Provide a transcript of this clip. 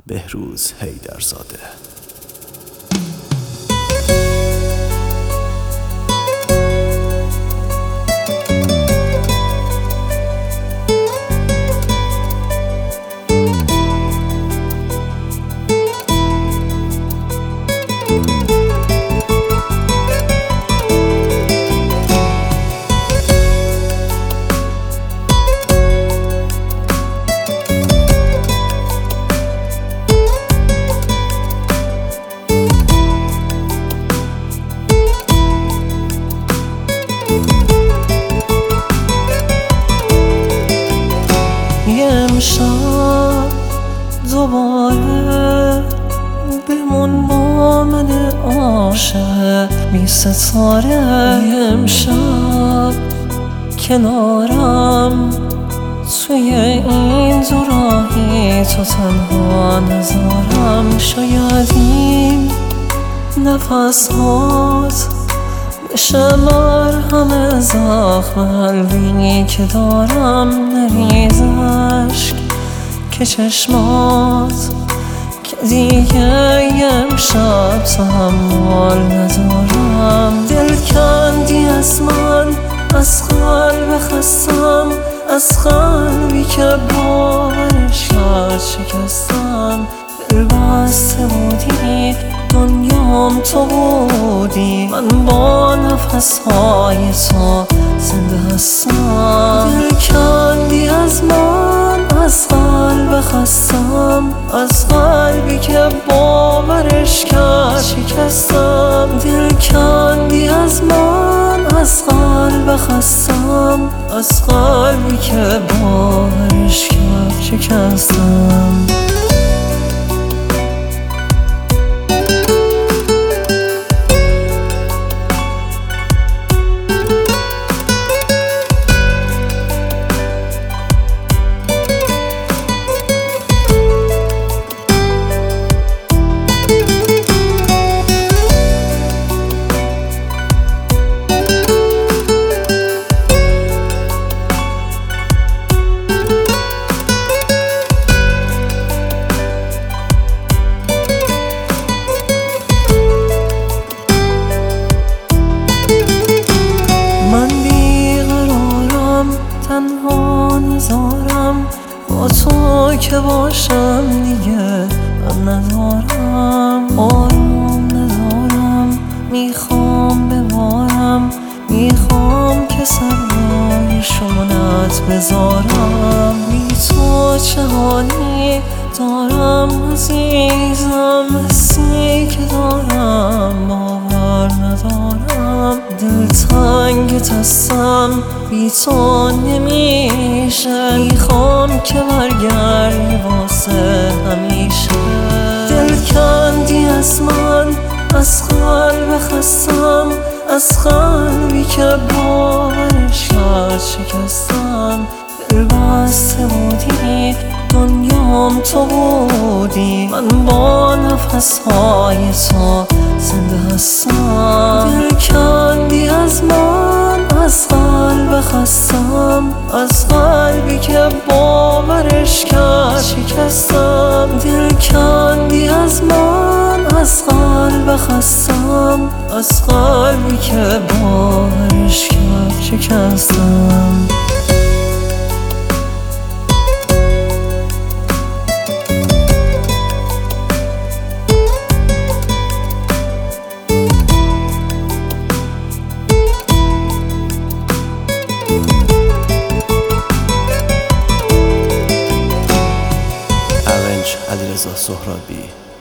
بهروز حیدرزاده. امشب دوباره بمون با من عاشق بی ستاره. امشب کنارم توی این دوراهی تو تنها نذارم. شاید این نفسات بشه مرهم زخم قلبی که دارم. نریز اشک که چشمات که دیگه امشب تحمل ندارم. دل کندی از من، از قلب خستم، از قلبی که باورش کرد شکستم. دل بسته بودی، دنیام تو بودی، من با نفسهای تو زنده هستم. دل کندی از من، از قلب خستم، از قلبی که باورش کرد شکستم. دل کندی از من، از قلب خستم، از قلبی که باورش کرد شکستم. تنها نذارم با تو که باشم دیگه من ندارم. آروم ندارم، میخوام ببارم، میخوام که سرمای شونت بذارم. بی تو چه حالی دارم عزیزم، حسی که دارم باور ندارم. دلتنگت هستم، بی تو نمیشه، میخوام که برگردی واسه همیشه. دل کندی از من، از قلب خستم، از قلبی که باورش کرد شکستم. دل بسته بودی، دنیام تو بودی، من با نفسهای تو زنده هستم. دل کندی از من، از قلب خستم، از قلبی که باورش کرد شکستم. دل کندی از من، از قلب خستم، از قلبی که باورش کرد شکستم. علیرضا سهرابی.